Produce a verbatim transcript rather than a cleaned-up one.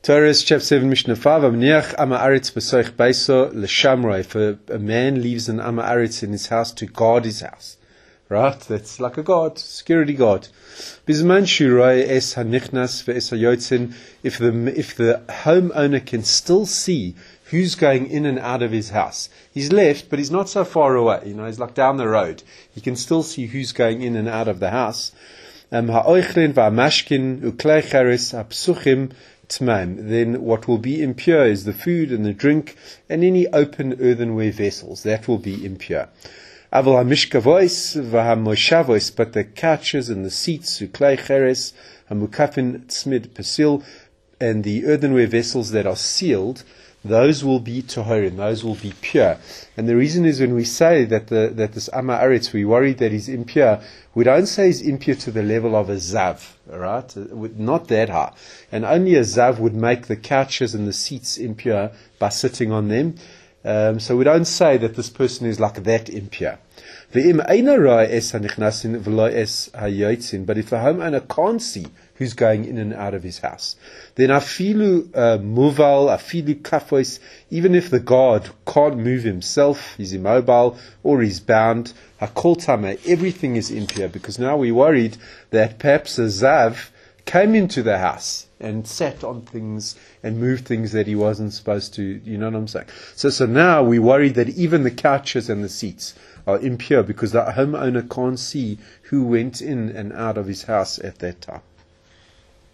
Torah chapter seven, Mishnah five. Amniach Ama Aretz b'soich beiso l'shamroi. If a, a man leaves an Ama Aretz in his house to guard his house, right? That's like a guard, security guard. Bizman shuroi es hanichnas ve'es hayotzin. If the if the homeowner can still see who's going in and out of his house, he's left, but he's not so far away. You know, he's like down the road. He can still see who's going in and out of the house. Um, ha'oichlin va'amashkin uklei cheres ha'psuchim. Then what will be impure is the food and the drink and any open earthenware vessels. That will be impure. Aval hamishkavois v'hamoshavos, but the couches and the seats, uklei cheres, hamukafin tzmid pasil, and the earthenware vessels that are sealed, those will be toharim, those will be pure. And the reason is when we say that the, that this Ama Aretz, we're worried that he's impure, we don't say he's impure to the level of a zav, right? Not that high. And only a zav would make the couches and the seats impure by sitting on them. Um, so we don't say that this person is like that impure. But if the homeowner can't see who's going in and out of his house, then afilu muval, afilu kafos, even if the guard can't move himself, he's immobile or he's bound, hakol tama, everything is impure, because now we're worried that perhaps a zav came into the house and sat on things and moved things that he wasn't supposed to, you know what I'm saying? So, so now we're worried that even the couches and the seats are impure because the homeowner can't see who went in and out of his house at that time.